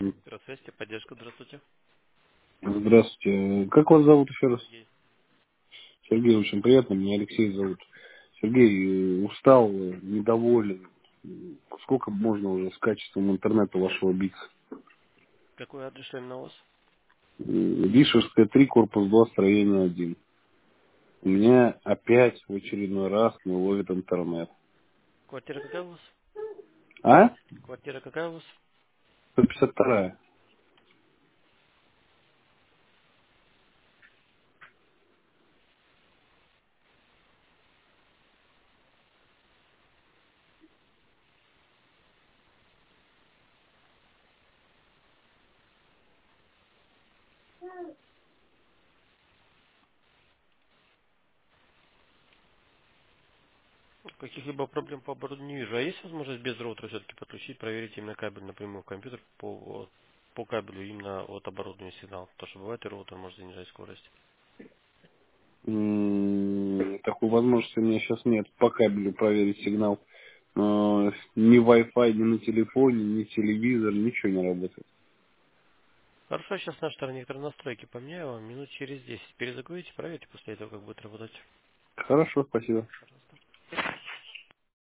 Здравствуйте, поддержка, здравствуйте. Здравствуйте. Как вас зовут еще раз? Сергей. Сергей, очень приятно. Меня Алексей зовут. Сергей, устал, недоволен. Сколько можно уже с качеством интернета вашего биться? Какой адрес именно у вас? Вишерская 3, корпус 2, строение 1. У меня опять в очередной раз не ловит интернет. Квартира какая у вас? А? Квартира какая у вас? 152. Каких-либо проблем по оборудованию не вижу. А есть возможность без роутера все-таки подключить, проверить именно кабель напрямую в компьютер по кабелю именно от оборудования сигнал? Потому что бывает и роутер может занижать скорость. Такой возможности у меня сейчас нет. По кабелю проверить сигнал. Ни Wi-Fi, ни на телефоне, ни телевизор, ничего не работает. Хорошо, сейчас на стороне некоторые настройки поменяю вам минут через 10. Перезагрузите, проверьте после этого, как будет работать. Хорошо, спасибо.